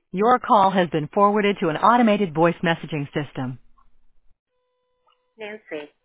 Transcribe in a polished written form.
Your call has been forwarded to an automated voice messaging system. Nancy.